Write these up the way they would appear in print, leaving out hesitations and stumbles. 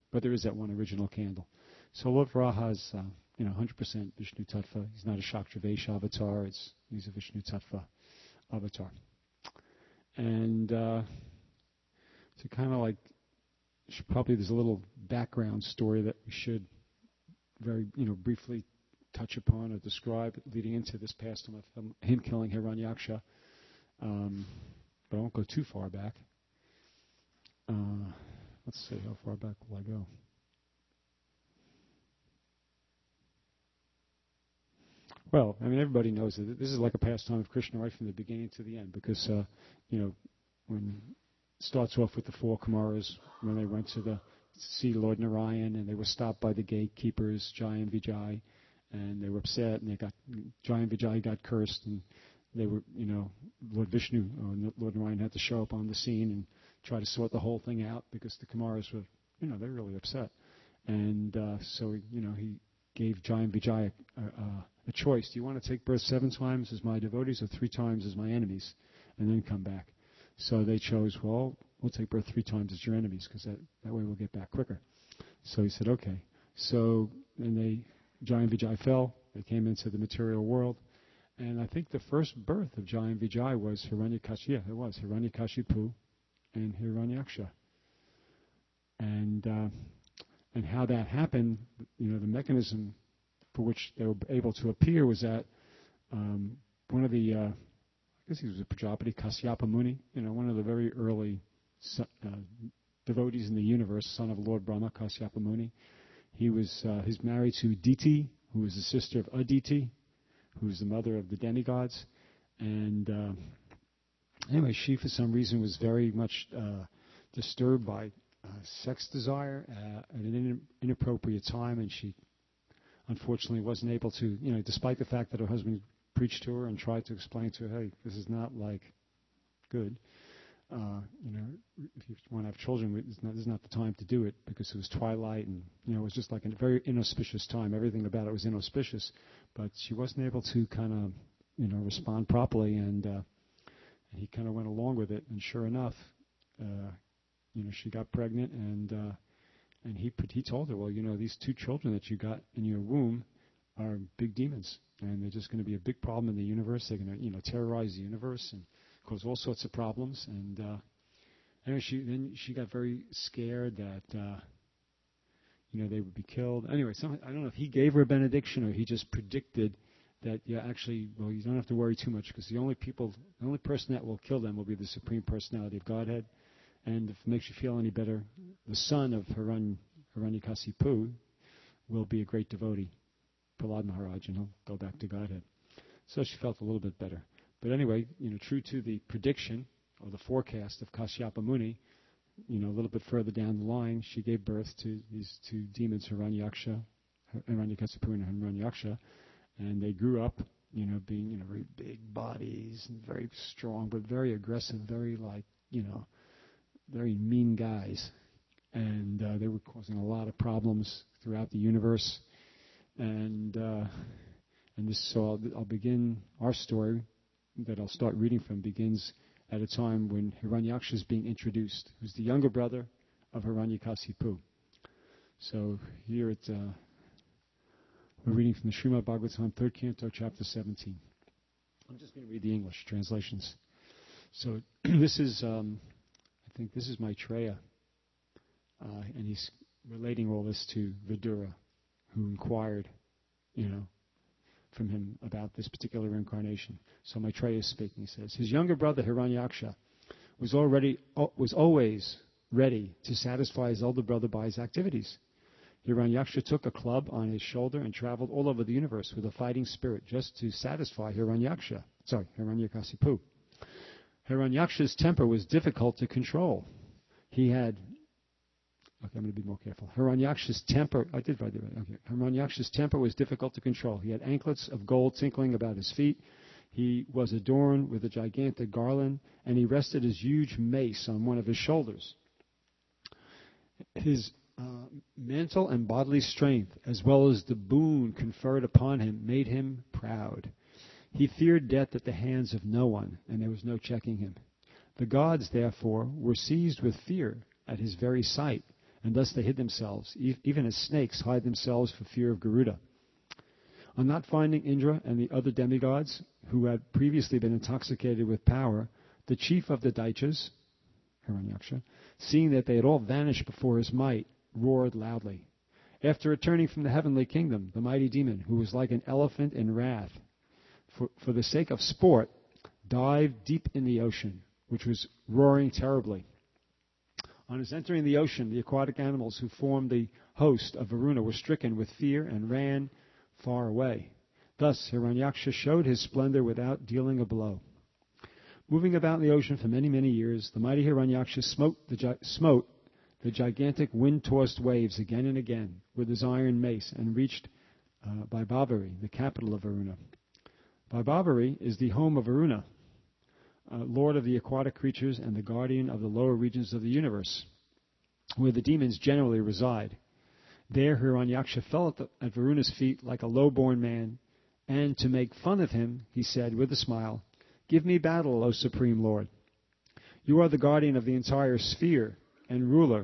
But there is that one original candle. So Lord Varaha is, 100% Vishnu Tattva. He's not a Shaktravesh avatar. He's a Vishnu Tattva avatar. And to kind of like, probably there's a little background story that we should very, briefly touch upon or describe leading into this pastime of him killing Hiranyaksha. But I won't go too far back. Let's see, how far back will I go? Well, everybody knows that this is like a pastime of Krishna right from the beginning to the end, because, when it starts off with the four Kumaras, when they went to see Lord Narayan, and they were stopped by the gatekeepers, Jai and Vijay, and they were upset, and Jai and Vijay got cursed, and they were, Lord Vishnu, Lord Narayan had to show up on the scene and try to sort the whole thing out, because the Kumaras were, they were really upset. And so, he gave Jai and Vijay a choice. Do you want to take birth 7 times as my devotees or 3 times as my enemies, and then come back? So they chose, well, we'll take birth 3 times as your enemies, because that way we'll get back quicker. So he said, okay. So then Jai and Vijay fell. They came into the material world. And I think the first birth of Jai and Vijay was Hiranyakashipu. Yeah, it was Hiranyakashipu and Hiranyaksha. And how that happened, the mechanism for which they were able to appear was that one of the, I guess he was a Prajapati, Kasyapa Muni, one of the very early devotees in the universe, son of Lord Brahma, Kasyapa Muni. He's married to Diti, who is the sister of Aditi, who is the mother of the demigods. And anyway, she, for some reason, was very much disturbed by sex desire at an inappropriate time, and she unfortunately wasn't able to, despite the fact that her husband preached to her and tried to explain to her, hey, this is not like good. If you want to have children, this is not the time to do it, because it was twilight, and it was just like a very inauspicious time. Everything about it was inauspicious, but she wasn't able to kind of, respond properly, and he kind of went along with it. And sure enough, she got pregnant, and he told her, well, these 2 children that you got in your womb are big demons, and they're just going to be a big problem in the universe. They're going to, terrorize the universe and cause all sorts of problems. And anyway, she got very scared that they would be killed. Anyway, I don't know if he gave her a benediction or he just predicted that, actually, well, you don't have to worry too much, because the only person that will kill them will be the Supreme Personality of Godhead. And if it makes you feel any better, the son of Hiranyakasipu will be a great devotee, Prahlad Maharaj, and he'll go back to Godhead. So she felt a little bit better. But anyway, true to the prediction or the forecast of Kasyapa Muni, a little bit further down the line, she gave birth to these 2 demons, Hiranyakasipu and Hiranyaksha, and they grew up, being, very big bodies and very strong, but very aggressive, very very mean guys. And they were causing a lot of problems throughout the universe. And this, so I'll begin our story that I'll start reading from, begins at a time when Hiranyaksha is being introduced, who's the younger brother of Hiranyakasipu. So here we're reading from the Srimad Bhagavatam, 3rd Canto, Chapter 17. I'm just going to read the English translations. So this is, I think this is Maitreya, and he's relating all this to Vidura, who inquired, from him about this particular incarnation. So Maitreya is speaking. He says, his younger brother Hiranyaksha was always ready to satisfy his older brother by his activities. Hiranyaksha took a club on his shoulder and traveled all over the universe with a fighting spirit just to satisfy Hiranyakasipu. Hiranyaksha's temper was difficult to control. I'm going to be more careful. Hiranyaksha's temper was difficult to control. He had anklets of gold tinkling about his feet. He was adorned with a gigantic garland, and he rested his huge mace on one of his shoulders. His mental and bodily strength, as well as the boon conferred upon him, made him proud. He feared death at the hands of no one, and there was no checking him. The gods, therefore, were seized with fear at his very sight, and thus they hid themselves, even as snakes hide themselves for fear of Garuda. On not finding Indra and the other demigods, who had previously been intoxicated with power, the chief of the Daityas, Hiranyaksha, seeing that they had all vanished before his might, roared loudly. After returning from the heavenly kingdom, the mighty demon, who was like an elephant in wrath, for the sake of sport, dived deep in the ocean, which was roaring terribly. On his entering the ocean, the aquatic animals who formed the host of Varuna were stricken with fear and ran far away. Thus, Hiranyaksha showed his splendor without dealing a blow. Moving about in the ocean for many, many years, the mighty Hiranyaksha smote the gigantic wind-tossed waves again and again with his iron mace and reached Vaibhavari, the capital of Varuna. Vaibhavari is the home of Varuna, lord of the aquatic creatures and the guardian of the lower regions of the universe, where the demons generally reside. There Hiranyaksha fell at Varuna's feet like a low-born man, and to make fun of him, he said with a smile, "Give me battle, O Supreme Lord. You are the guardian of the entire sphere and ruler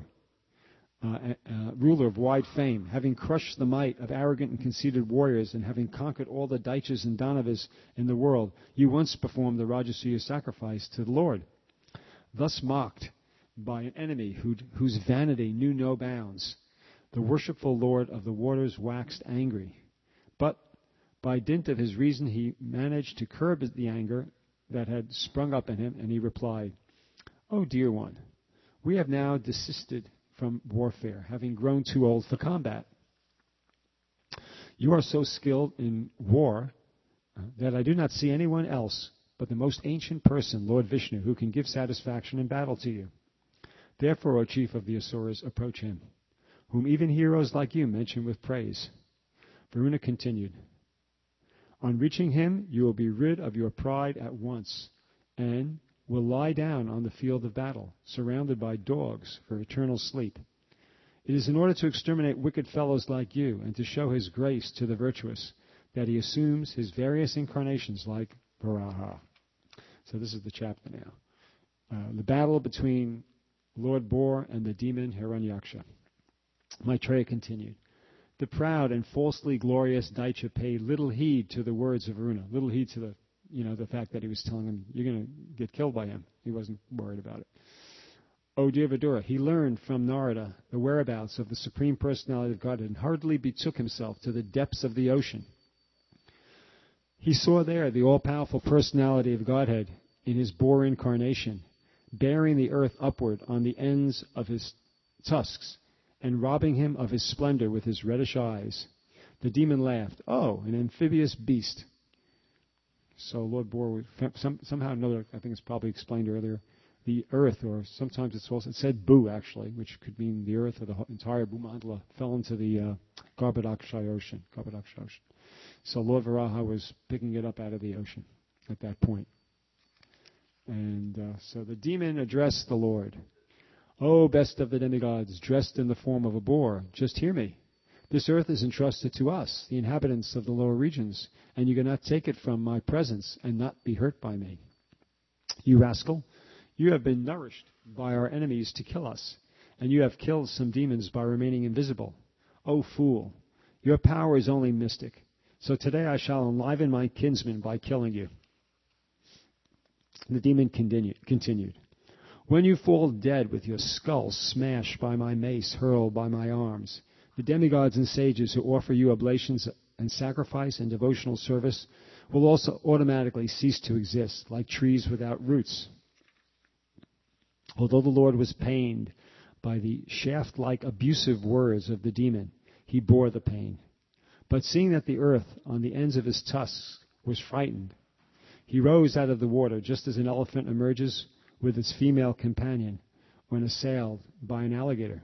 of wide fame, having crushed the might of arrogant and conceited warriors and having conquered all the Daityas and Danavas in the world. You once performed the Rajasuya sacrifice to the Lord." Thus mocked by an enemy whose vanity knew no bounds, the worshipful lord of the waters waxed angry. But by dint of his reason he managed to curb the anger that had sprung up in him, and he replied, "O dear one, we have now desisted from warfare, having grown too old for combat. You are so skilled in war that I do not see anyone else but the most ancient person, Lord Vishnu, who can give satisfaction in battle to you. Therefore, O chief of the Asuras, approach him, whom even heroes like you mention with praise." Varuna continued, "On reaching him, you will be rid of your pride at once, and will lie down on the field of battle, surrounded by dogs for eternal sleep. It is in order to exterminate wicked fellows like you, and to show his grace to the virtuous, that he assumes his various incarnations like Varaha." So this is the chapter now. The battle between Lord Bor and the demon Hiranyaksha. Maitreya continued. The proud and falsely glorious Daitya paid little heed to the words of Varuna, little heed to the fact that he was telling him, you're going to get killed by him. He wasn't worried about it. O dear Vidura, he learned from Narada the whereabouts of the Supreme Personality of Godhead and hurriedly betook himself to the depths of the ocean. He saw there the all-powerful personality of Godhead in his boar incarnation, bearing the earth upward on the ends of his tusks and robbing him of his splendor with his reddish eyes. The demon laughed. "Oh, an amphibious beast." So Lord Bor, somehow or another, I think it's probably explained earlier, the earth, or sometimes it said Bu actually, which could mean the earth or the entire Bhumandala, fell into the Garbhodakshaya ocean. So Lord Varaha was picking it up out of the ocean at that point. And so the demon addressed the Lord. "O best of the demigods, dressed in the form of a boar, just hear me. This earth is entrusted to us, the inhabitants of the lower regions, and you cannot take it from my presence and not be hurt by me. You rascal, you have been nourished by our enemies to kill us, and you have killed some demons by remaining invisible. O fool, your power is only mystic, so today I shall enliven my kinsmen by killing you." The demon continued. "When you fall dead with your skull smashed by my mace hurled by my arms, the demigods and sages who offer you oblations and sacrifice and devotional service will also automatically cease to exist, like trees without roots." Although the Lord was pained by the shaft-like abusive words of the demon, he bore the pain. But seeing that the earth on the ends of his tusks was frightened, he rose out of the water just as an elephant emerges with its female companion when assailed by an alligator.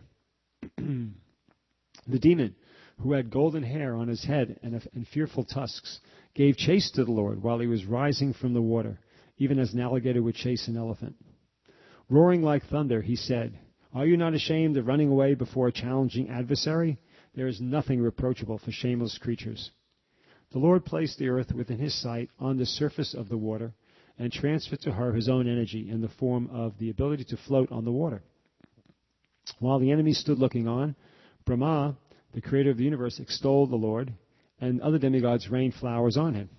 The demon, who had golden hair on his head and fearful tusks, gave chase to the Lord while he was rising from the water, even as an alligator would chase an elephant. Roaring like thunder, he said, "Are you not ashamed of running away before a challenging adversary? There is nothing reproachable for shameless creatures." The Lord placed the earth within his sight on the surface of the water and transferred to her his own energy in the form of the ability to float on the water. While the enemy stood looking on, Brahma, the creator of the universe, extolled the Lord, and other demigods rained flowers on him.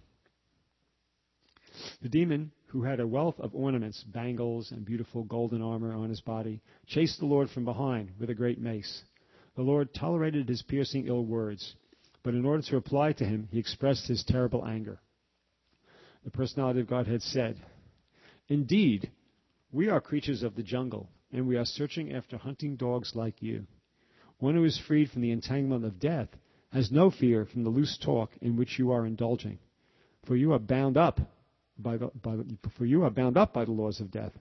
The demon, who had a wealth of ornaments, bangles, and beautiful golden armor on his body, chased the Lord from behind with a great mace. The Lord tolerated his piercing ill words, but in order to reply to him, he expressed his terrible anger. The personality of Godhead said, "Indeed, we are creatures of the jungle, and we are searching after hunting dogs like you. One who is freed from the entanglement of death has no fear from the loose talk in which you are indulging, for you are bound up by the laws of death.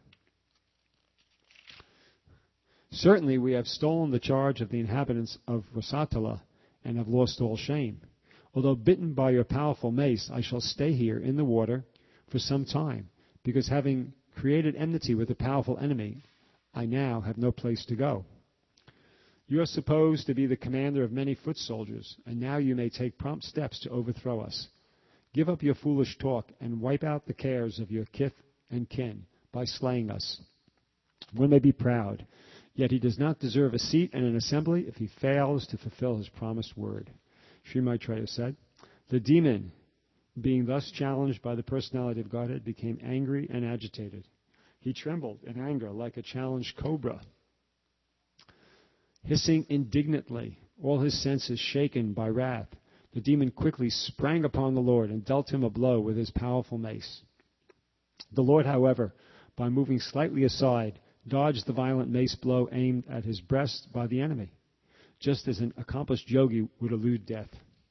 Certainly we have stolen the charge of the inhabitants of Rasatala and have lost all shame. Although bitten by your powerful mace, I shall stay here in the water for some time, because having created enmity with a powerful enemy, I now have no place to go. You are supposed to be the commander of many foot soldiers, and now you may take prompt steps to overthrow us. Give up your foolish talk and wipe out the cares of your kith and kin by slaying us. One may be proud, yet he does not deserve a seat in an assembly if he fails to fulfill his promised word." Sri Maitreya said, "The demon, being thus challenged by the personality of Godhead, became angry and agitated. He trembled in anger like a challenged cobra. Hissing indignantly, all his senses shaken by wrath, the demon quickly sprang upon the Lord and dealt him a blow with his powerful mace. The Lord, however, by moving slightly aside, dodged the violent mace blow aimed at his breast by the enemy, just as an accomplished yogi would elude death.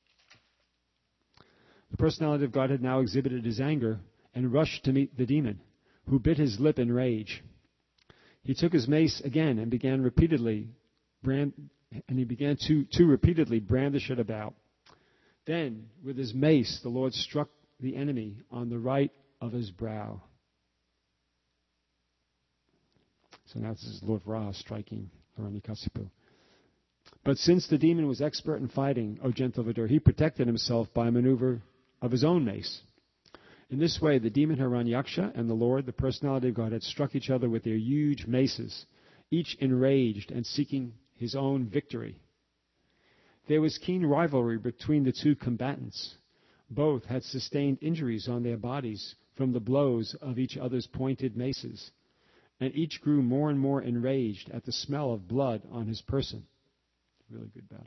The personality of Godhead now exhibited his anger and rushed to meet the demon, who bit his lip in rage. He took his mace again and began to repeatedly brandish it about. Then, with his mace, the Lord struck the enemy on the right of his brow. So now this is Lord Ra striking Hiranyakasipu. But since the demon was expert in fighting, O gentle Vidur, he protected himself by a maneuver of his own mace. In this way, the demon Hiranyaksha and the Lord, the personality of God, had struck each other with their huge maces, each enraged and seeking his own victory. There was keen rivalry between the two combatants. Both had sustained injuries on their bodies from the blows of each other's pointed maces, and each grew more and more enraged at the smell of blood on his person. Really good battle.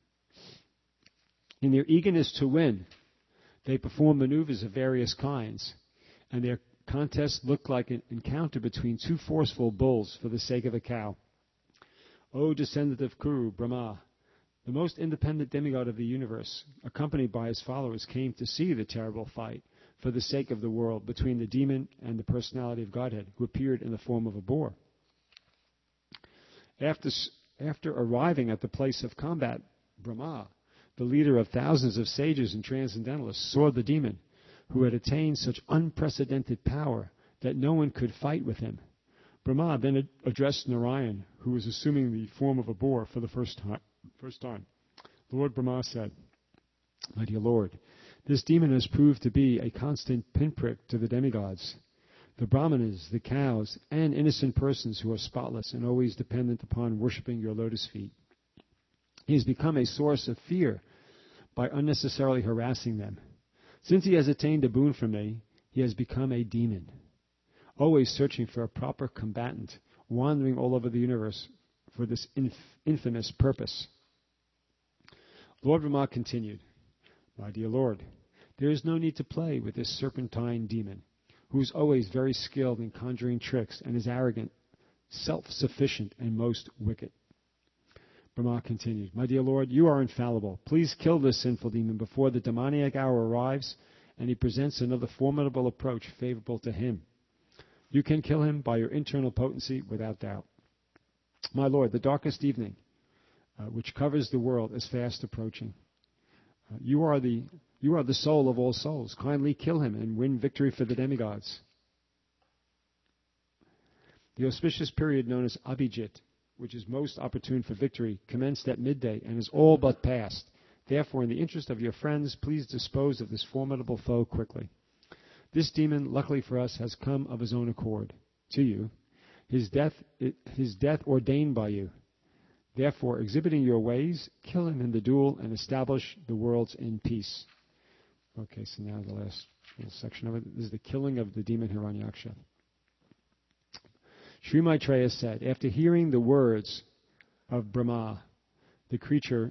In their eagerness to win, they performed maneuvers of various kinds, and their contest looked like an encounter between two forceful bulls for the sake of a cow. O descendant of Kuru, Brahma, the most independent demigod of the universe, accompanied by his followers, came to see the terrible fight for the sake of the world between the demon and the personality of Godhead, who appeared in the form of a boar. After arriving at the place of combat, Brahma, the leader of thousands of sages and transcendentalists, saw the demon, who had attained such unprecedented power that no one could fight with him. Brahma then addressed Narayan, who was assuming the form of a boar for the first time. Lord Brahma said, "My dear Lord, this demon has proved to be a constant pinprick to the demigods, the brahmanas, the cows, and innocent persons who are spotless and always dependent upon worshipping your lotus feet. He has become a source of fear by unnecessarily harassing them. Since he has attained a boon from me, he has become a demon, always searching for a proper combatant, wandering all over the universe for this infamous purpose." Lord Brahma continued, "My dear Lord, there is no need to play with this serpentine demon, who is always very skilled in conjuring tricks and is arrogant, self-sufficient, and most wicked." Brahma continued, "My dear Lord, you are infallible. Please kill this sinful demon before the demoniac hour arrives and he presents another formidable approach favorable to him. You can kill him by your internal potency without doubt. My Lord, the darkest evening, which covers the world, is fast approaching. You are the soul of all souls. Kindly kill him and win victory for the demigods." The auspicious period known as Abhijit, which is most opportune for victory, commenced at midday and is all but past. Therefore, in the interest of your friends, please dispose of this formidable foe quickly. This demon, luckily for us, has come of his own accord to you. His death ordained by you. Therefore, exhibiting your ways, kill him in the duel and establish the worlds in peace. Okay, so now the last little section of it. This is the killing of the demon Hiranyaksha. Sri Maitreya said, after hearing the words of Brahma, the Creator,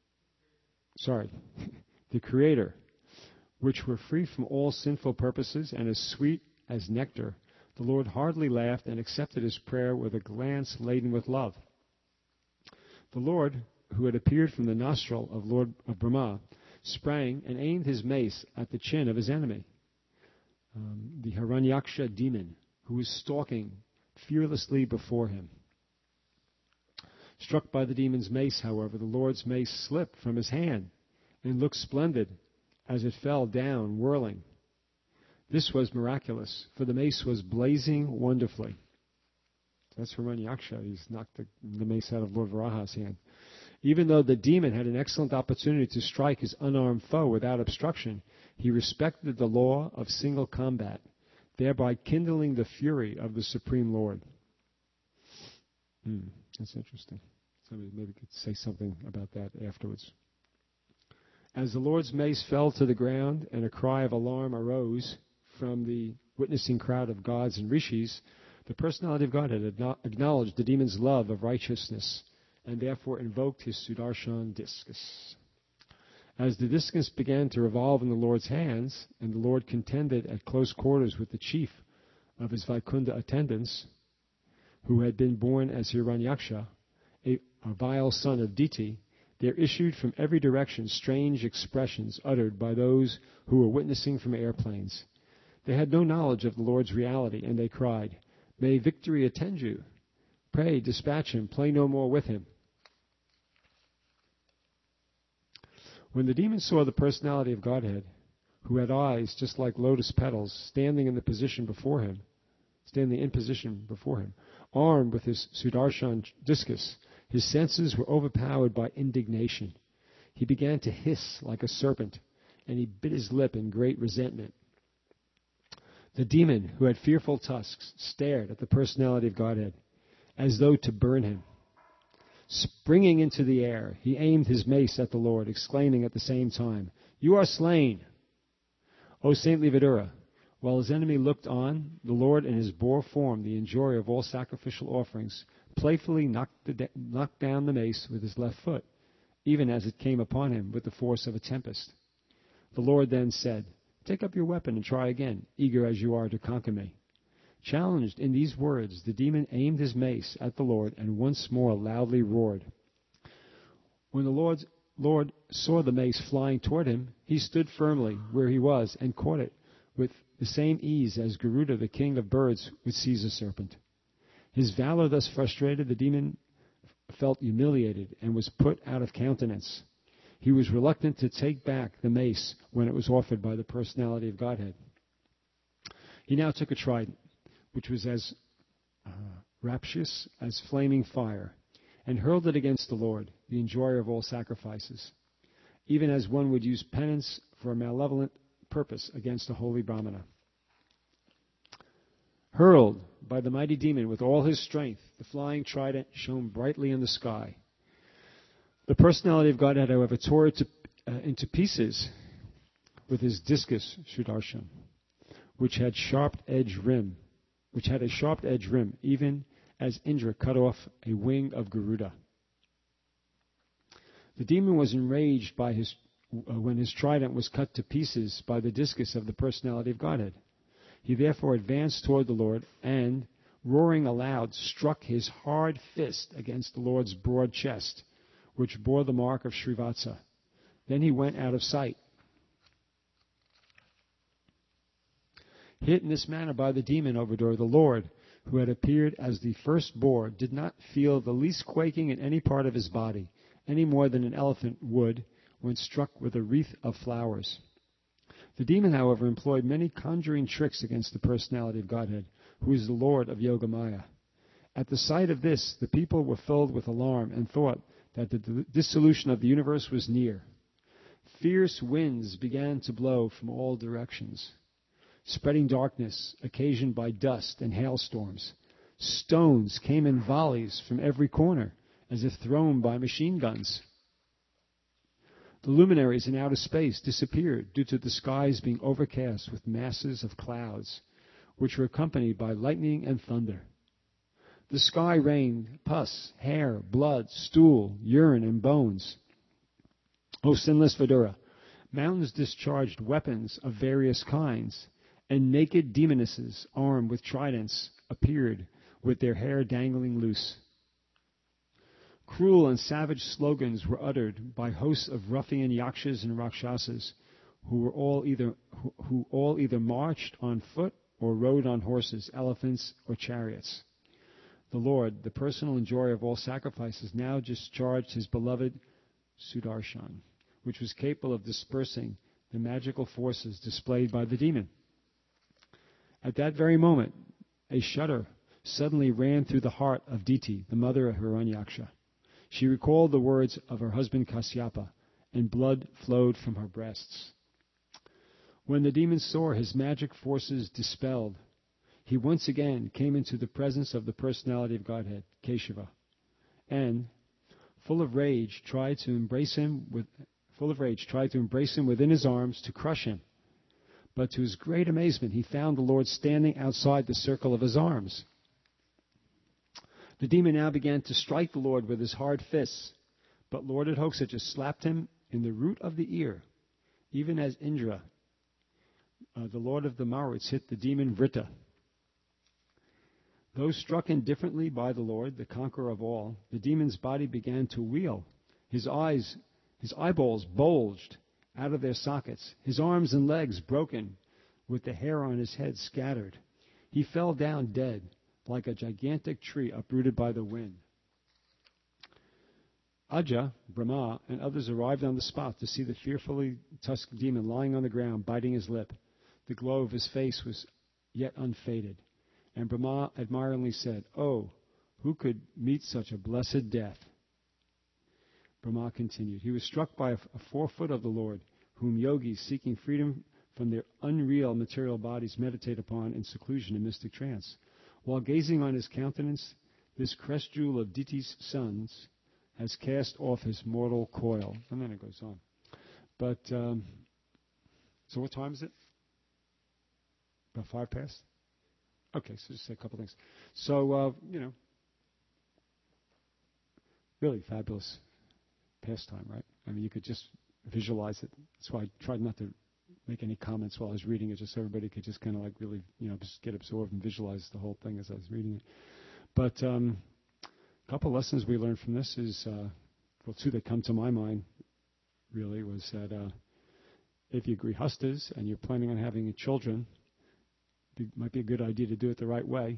which were free from all sinful purposes and as sweet as nectar, the Lord heartily laughed and accepted his prayer with a glance laden with love. The Lord, who had appeared from the nostril of Brahma, sprang and aimed his mace at the chin of his enemy, the Hiranyaksha demon, who was stalking fearlessly before him. Struck by the demon's mace, however, the Lord's mace slipped from his hand and looked splendid as it fell down, whirling. This was miraculous, for the mace was blazing wonderfully. That's Hiranyaksha. He's knocked the mace out of Lord Varaha's hand. Even though the demon had an excellent opportunity to strike his unarmed foe without obstruction, he respected the law of single combat, thereby kindling the fury of the Supreme Lord. That's interesting. Somebody maybe could say something about that afterwards. As the Lord's mace fell to the ground and a cry of alarm arose from the witnessing crowd of gods and rishis, the personality of God had acknowledged the demon's love of righteousness and therefore invoked his Sudarshan discus. As the discus began to revolve in the Lord's hands, and the Lord contended at close quarters with the chief of his Vaikunta attendants, who had been born as Hiranyaksha, a vile son of Diti, there issued from every direction strange expressions uttered by those who were witnessing from airplanes. They had no knowledge of the Lord's reality, and they cried, "May victory attend you! Pray dispatch him, play no more with him." When the demon saw the personality of Godhead, who had eyes just like lotus petals, standing in position before him, armed with his Sudarshan discus, his senses were overpowered by indignation. He began to hiss like a serpent, and he bit his lip in great resentment. The demon, who had fearful tusks, stared at the personality of Godhead, as though to burn him. Springing into the air, he aimed his mace at the Lord, exclaiming at the same time, "You are slain!" O saintly Vidura, while his enemy looked on, the Lord in his boar form, the enjoyer of all sacrificial offerings, playfully knocked down the mace with his left foot, even as it came upon him with the force of a tempest. The Lord then said, "Take up your weapon and try again, eager as you are to conquer me." Challenged in these words, the demon aimed his mace at the Lord and once more loudly roared. When the Lord saw the mace flying toward him, he stood firmly where he was and caught it with the same ease as Garuda, the king of birds, would seize a serpent. His valor thus frustrated, the demon felt humiliated and was put out of countenance. He was reluctant to take back the mace when it was offered by the personality of Godhead. He now took a trident, which was as rapacious as flaming fire, and hurled it against the Lord, the enjoyer of all sacrifices, even as one would use penance for a malevolent purpose against a holy Brahmana. Hurled by the mighty demon with all his strength, the flying trident shone brightly in the sky. The personality of Godhead, however, tore it into pieces with his discus Sudarshan, which had a sharp-edged rim, even as Indra cut off a wing of Garuda. The demon was enraged when his trident was cut to pieces by the discus of the personality of Godhead. He therefore advanced toward the Lord and, roaring aloud, struck his hard fist against the Lord's broad chest, which bore the mark of Srivatsa. Then he went out of sight. Hit in this manner by the demon Overdor, the Lord, who had appeared as the first boar, did not feel the least quaking in any part of his body, any more than an elephant would when struck with a wreath of flowers. The demon, however, employed many conjuring tricks against the personality of Godhead, who is the Lord of Yogamaya. At the sight of this, the people were filled with alarm and thought that the dissolution of the universe was near. Fierce winds began to blow from all directions, spreading darkness occasioned by dust and hailstorms. Stones came in volleys from every corner, as if thrown by machine guns. The luminaries in outer space disappeared due to the skies being overcast with masses of clouds, which were accompanied by lightning and thunder. The sky rained pus, hair, blood, stool, urine, and bones. O sinless Vidura, mountains discharged weapons of various kinds, and naked demonesses armed with tridents appeared with their hair dangling loose. Cruel and savage slogans were uttered by hosts of ruffian yakshas and rakshasas, who all either marched on foot or rode on horses, elephants, or chariots. The Lord, the personal enjoyer of all sacrifices, now discharged his beloved Sudarshan, which was capable of dispersing the magical forces displayed by the demon. At that very moment, a shudder suddenly ran through the heart of Diti, the mother of Hiranyaksha. She recalled the words of her husband Kasyapa, and blood flowed from her breasts. When the demon saw his magic forces dispelled, he once again came into the presence of the personality of Godhead, Keshava, and, full of rage, tried to embrace him within his arms to crush him. But to his great amazement, he found the Lord standing outside the circle of his arms. The demon now began to strike the Lord with his hard fists, but Lord Adhoksha just slapped him in the root of the ear, even as Indra, the Lord of the Maruts, hit the demon Vritta. Though struck indifferently by the Lord, the conqueror of all, the demon's body began to wheel. His eyeballs bulged out of their sockets, his arms and legs broken, with the hair on his head scattered. He fell down dead, like a gigantic tree uprooted by the wind. Aja, Brahma, and others arrived on the spot to see the fearfully tusked demon lying on the ground, biting his lip. The glow of his face was yet unfaded. And Brahma admiringly said, "Oh, who could meet such a blessed death?" Brahma continued, "He was struck by a forefoot of the Lord, whom yogis seeking freedom from their unreal material bodies meditate upon in seclusion and mystic trance. While gazing on his countenance, this crest jewel of Diti's sons has cast off his mortal coil." And then it goes on. But, so what time is it? About 5 past? Okay, so just say a couple things. So, really fabulous pastime, right? I mean, you could just visualize it. That's why I tried not to make any comments while I was reading it, just so everybody could just kind of like really, just get absorbed and visualize the whole thing as I was reading it. But a couple lessons we learned from this is, two that come to my mind, really, was that if you're grihastas and you're planning on having children, it might be a good idea to do it the right way.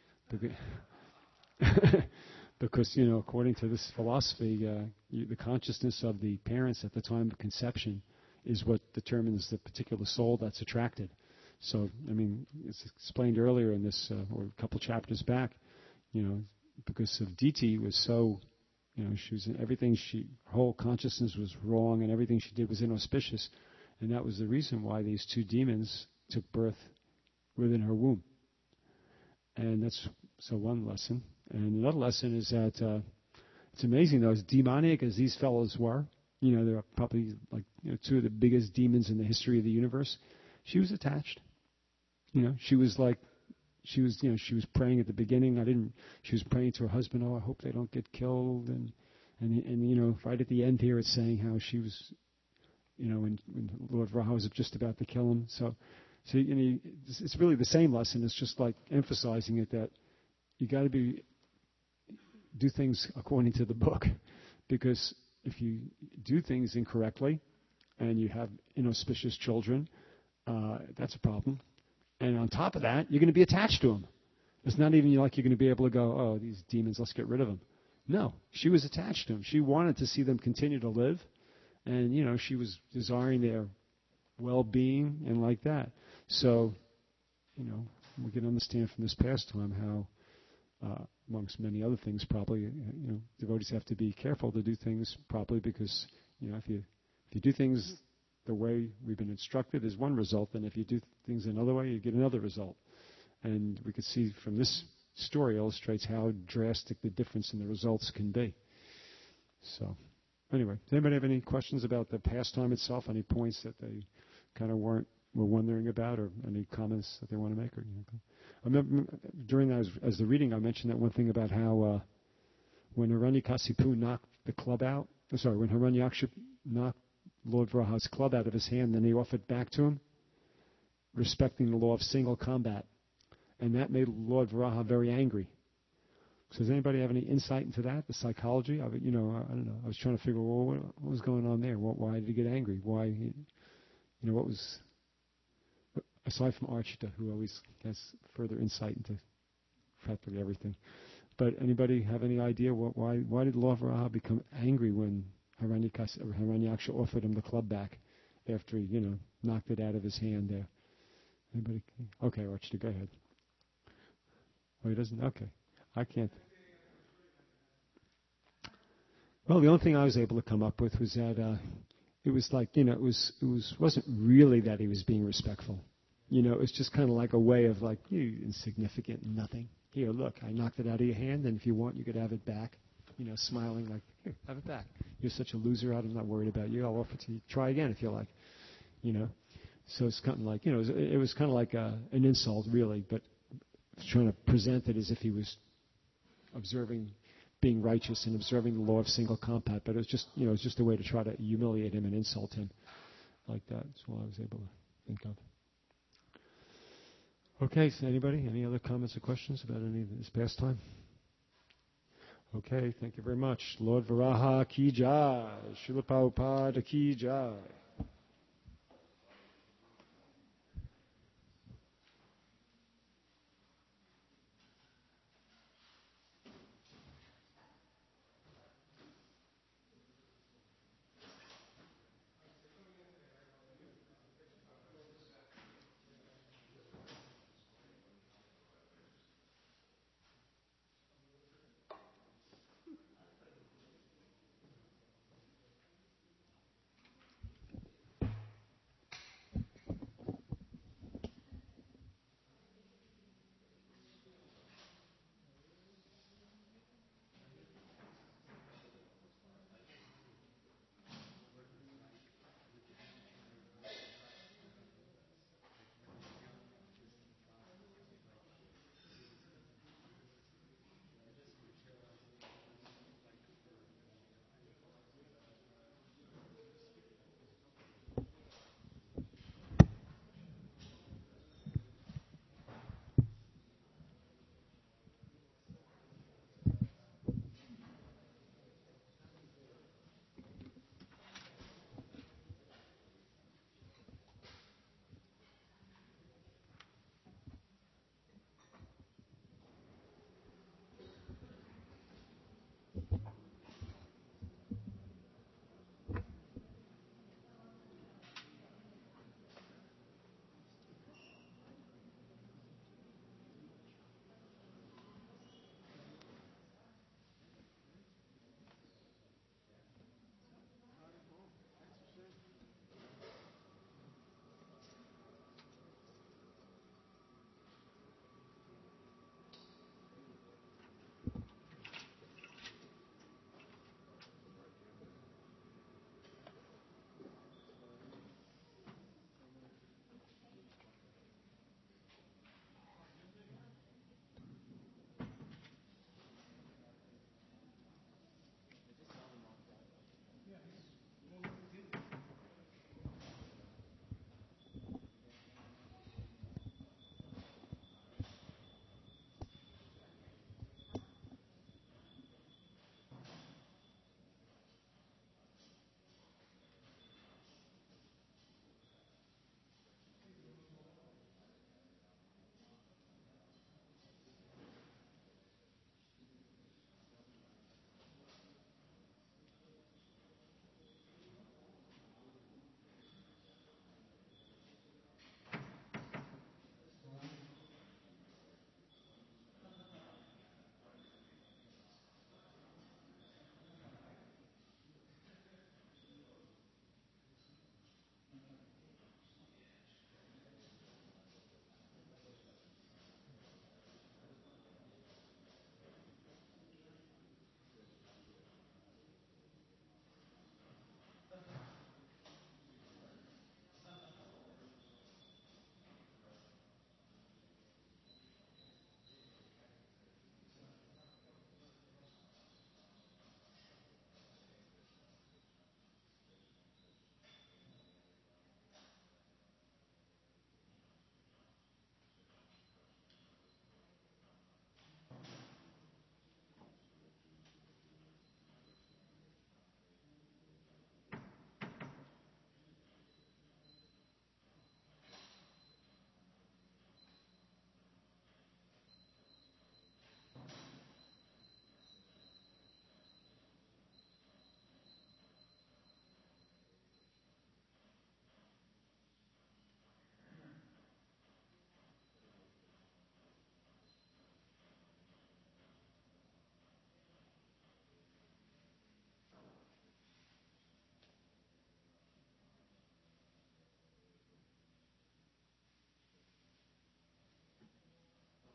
Because, according to this philosophy, the consciousness of the parents at the time of conception is what determines the particular soul that's attracted. So, I mean, it's explained earlier in this, or a couple chapters back, because of Diti was so, she was in everything, her whole consciousness was wrong and everything she did was inauspicious. And that was the reason why these two demons took birth within her womb. And that's one lesson. And another lesson is that it's amazing, though, as demoniac as these fellows were, they're probably like two of the biggest demons in the history of the universe. She was attached. She was praying at the beginning. She was praying to her husband, "Oh, I hope they don't get killed." And right at the end here, it's saying how she was, when Lord Raha was just about to kill him. So it's really the same lesson. It's just like emphasizing it that you got to do things according to the book, because if you do things incorrectly and you have inauspicious children, that's a problem. And on top of that, you're going to be attached to them. It's not even like you're going to be able to go, "Oh, these demons, let's get rid of them." No, she was attached to them. She wanted to see them continue to live, and she was desiring their well-being and like that. So, we can understand from this pastime how, amongst many other things, probably, devotees have to be careful to do things properly, because, if you do things the way we've been instructed, there's one result, and if you do things another way, you get another result. And we could see from this story illustrates how drastic the difference in the results can be. So, anyway, does anybody have any questions about the pastime itself? Any points that they kind of were wondering about, or any comments that they want to make? Or, I remember during that, as the reading, I mentioned that one thing about how when Hiranyakasipu knocked the club out, when Hiranyaksha knocked Lord Varaha's club out of his hand, then he offered back to him, respecting the law of single combat. And that made Lord Varaha very angry. So does anybody have any insight into that, the psychology of it? I don't know. I was trying to figure, what was going on there? Why did he get angry? Why, what was, aside from Archita, who always has further insight into practically everything. But anybody have any idea why did Lord Varaha become angry when Hiranyaksha offered him the club back after he, knocked it out of his hand there? Anybody? Okay, Archita, go ahead. Oh, he doesn't? Okay. I can't. Well, the only thing I was able to come up with was that it was like, wasn't really that he was being respectful. It was just kind of like a way of like, you insignificant nothing. Here, look, I knocked it out of your hand, and if you want, you could have it back. Smiling like, here, have it back. You're such a loser, I'm not worried about you. I'll offer it to you. Try again if you like. So it's kind of like, it was kind of like an insult, really, but trying to present it as if he was observing, being righteous and observing the law of single combat. But it was just a way to try to humiliate him and insult him like that. That's all I was able to think of. Okay, so anybody? Any other comments or questions about any of this pastime? Okay, thank you very much. Lord Varaha ki jai. Srila Prabhupada ki jai.